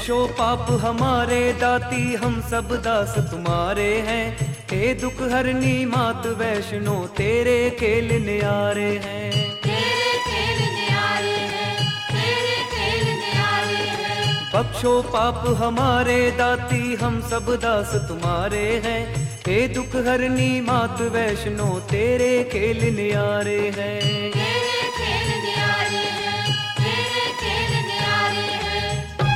बख्शो पाप हमारे दाती, हम सब दास तुम्हारे हैं। हे दुख हरनी मात वैष्णो, तेरे खेल न्यारे हैं। तेरे खेल न्यारे हैं, तेरे खेल न्यारे हैं। बख्शो पाप हमारे दाती, हम सब दास तुम्हारे हैं। हे दुख हरनी मात वैष्णो, तेरे खेल न्यारे हैं। तेरे खेल न्यारे हैं, तेरे खेल न्यारे हैं।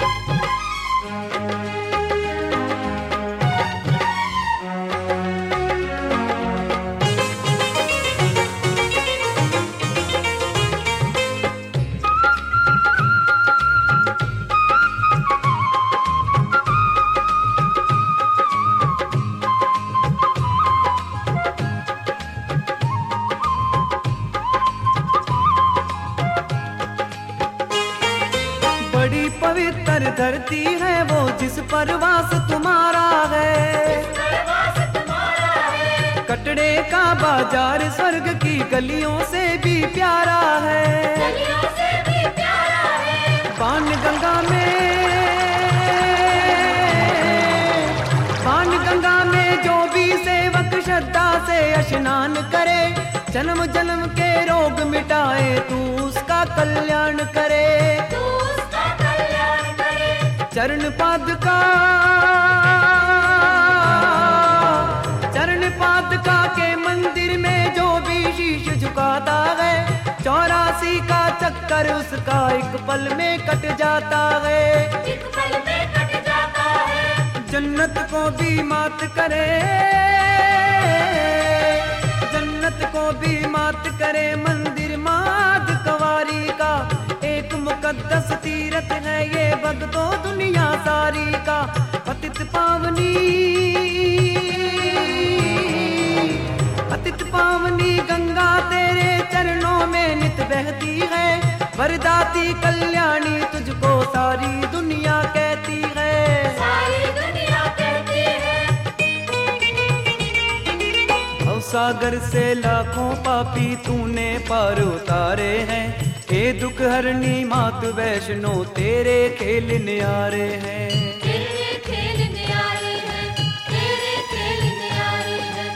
बड़ी पवित्र धरती है वो, जिस पर वास तुम्हारा है। परवास तुम्हारा है, कटड़े का बाजार स्वर्ग की गलियों से भी प्यारा है। गलियों से भी प्यारा है। पान गंगा में जो भी सेवक श्रद्धा से स्नान करे, जन्म जन्म के रोग मिटाए, तू उसका कल्याण करे। तू उसका कल्याण करे। चरण पादुका के मंदिर में जो भी शीश झुकाता है, 84 का चक्कर उसका एक पल में कट जाता है। एक पल में कट जाता है। जन्नत को भी मात करे, जन्नत को भी मात करे मंदिर माद कवारी का। एक मुकद्दस तीरथ है ये भक्तों दुनिया सारी का। पतित पावनी गंगा तेरे चरणों में नित बहती है। वरदाती कल्याणी तुझको सारी दुनिया कहती है। सारी दुनिया कहती है। भव सागर से लाखों पापी तूने पार उतारे हैं। हे दुख हरनी मात वैष्णो, तेरे खेल न्यारे हैं। तेरे खेल न्यारे हैं, तेरे खेल न्यारे हैं।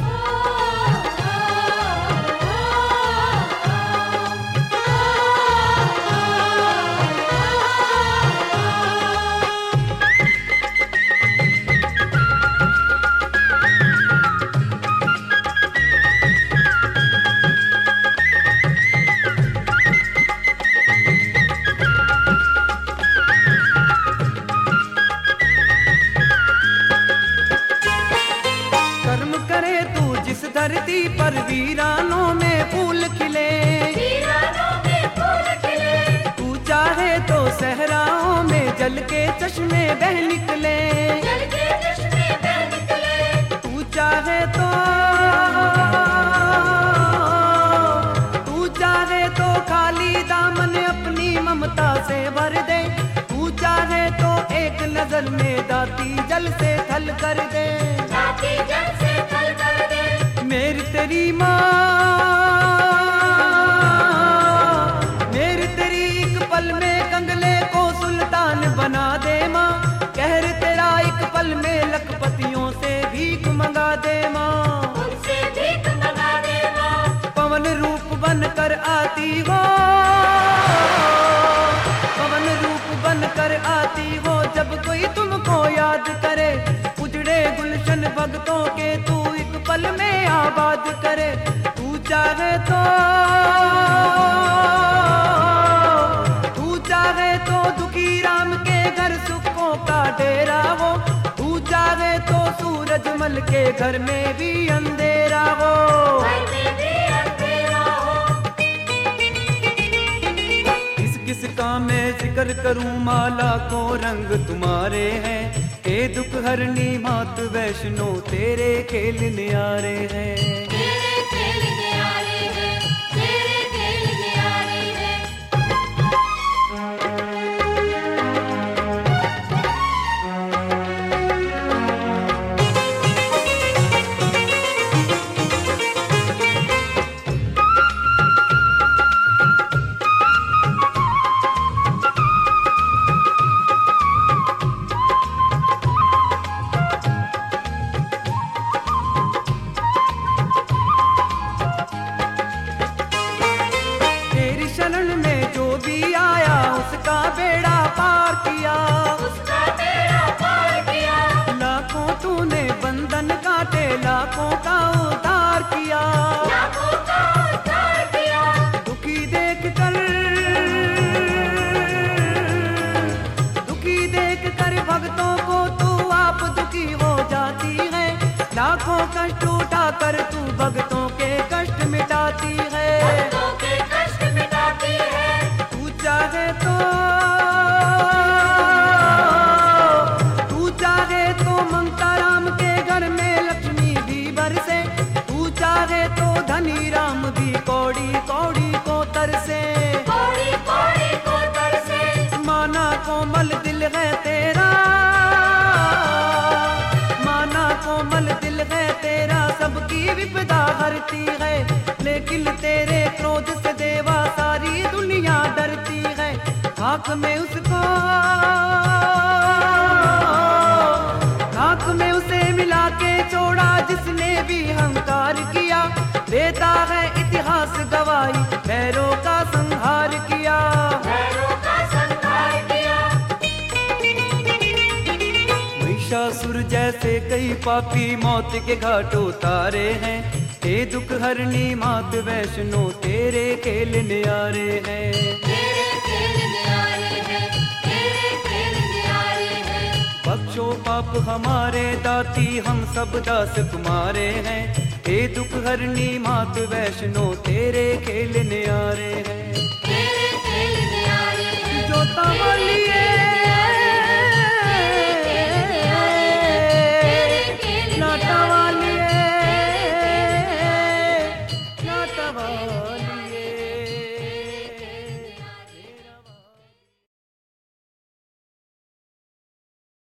कर्म करे तू जिस धरती पर, वीरानों में फूल खिले। वीरानों में फूल खिले। तू चाहे तो सहराओं में जल के चश्मे बह निकले। जल के चश्मे बह निकले। तू चाहे तो खाली दामन अपनी ममता से भर दे। तू चाहे तो एक नजर में दाती जल से थल कर दे। दाती जल से थल कर दे। मेरी तेरी माँ, मेरी तेरी एक पल में कंगले को सुल्तान बना दे माँ। कहर तेरा एक पल में लखपतियों से भीख मंगा दे माँ। उनसे भीख मंगा दे माँ। पवन रूप बनकर आती हो, पवन रूप बनकर आती हो। जब कोई तुमको याद करे, उजड़े गुलशन भक्तों के तू एक पल में आबाद करे। तू चाहे तो दुखी राम के घर सुखों का डेरा हो। तू चाहे तो सूरजमल के घर में भी अंधेरा हो। घर में भी अंधेरा हो। किस का मैं जिक्र करूं, माला को रंग तुम्हारे हैं। हे दुख हरनी मात वैष्णो, तेरे खेल न्यारे हैं। तेरे खेल न्यारे हैं, तेरे खेल न्यारे हैं। हारती है, लेकिन तेरे क्रोध से देवा सारी दुनिया डरती है। खाक में उसको, खाक में उसे मिला के छोड़ा जिसने भी अहंकार किया। देता है इतिहास गवाही, भैरों का संहार किया। महिषासुर जैसे कई पापी मौत के घाट उतारे हैं। हे दुख हरनी मात वैष्णो तेरे खेल न्यारे हैं। बख्शो पाप हमारे दाती, हम सब दास तुम्हारे हैं। हे दुख हरनी मात वैष्णो तेरे खेल न्यारे हैं।